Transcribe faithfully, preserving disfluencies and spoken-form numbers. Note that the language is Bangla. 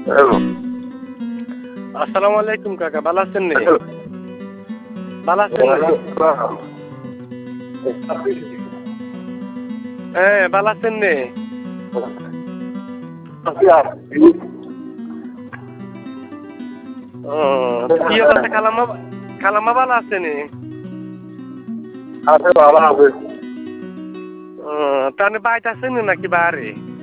আসসালামু আলাইকুম কাকা, ভালো আছেন নে? ভালো আছেন নে? হ্যাঁ, ভালো আছেন নে? ও কি অবস্থা? খালাম্মা খালাম্মা ভালো আছে নে? আছে ভালো আছে। ও তাহলে বাইতে আছেন নাকি বাহারে?